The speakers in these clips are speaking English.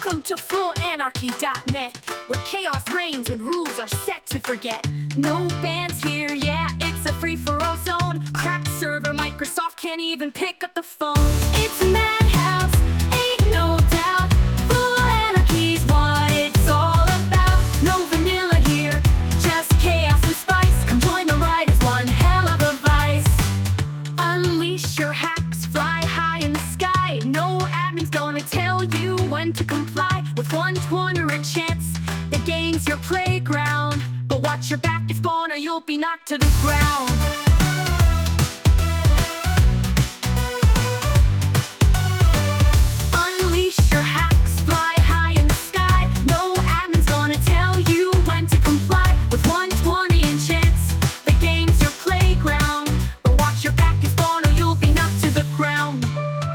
Welcome to FullAnarchy.net, where chaos reigns and rules are set to forget. No bans here, yeah, it's a free-for-all zone. Cracked server, Microsoft can't even pick up the phone. It's a madhouse, ain't no doubt. Full Anarchy's what it's all about. No vanilla here, just chaos and spice. Come join the ride, it's one hell of a vice. Unleash your hacks, fly high in the sky. No admin's gonna tell you when to comply. With 120 or a chance, the game's your playground. But watch your back, if born or you'll be knocked to the ground. Unleash your hacks, fly high in the sky. No admin's gonna tell you when to comply. With 120 in chance, the game's your playground. But watch your back, if born or you'll be knocked to the ground.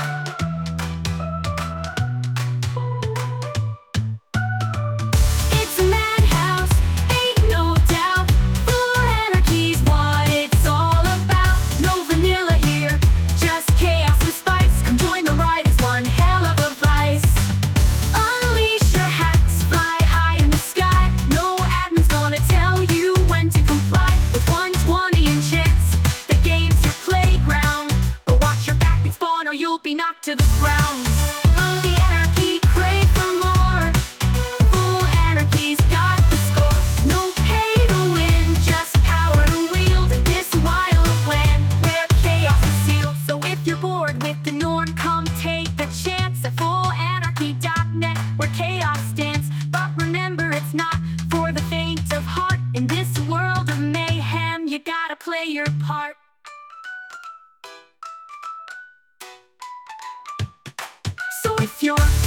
It's a madhouse, ain't no doubt. Full Anarchy's what it's all about. No vanilla here, just chaos and spice. Come join the ride, it's one hell of a vice. Unleash your hacks, fly high in the sky. No admin's gonna tell you when to comply. With 120 in chance, the game's your playground. But watch your back, it's born or you'll be knocked to the ground. The anarchy, crave for more. Full Anarchy's got the score. No pay to win, just power to wield in this wild land where chaos is sealed. So if you're bored with the norm, come take the chance at FullAnarchy.net, where chaos stands. But remember, it's not for the faint of heart. In this world of mayhem, you gotta play your part. So if you're